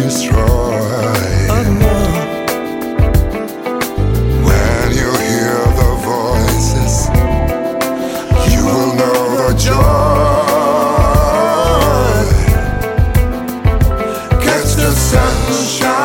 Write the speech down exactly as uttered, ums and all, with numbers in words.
destroy. Oh no. When you hear the voices, you will know the joy. Catch the sunshine.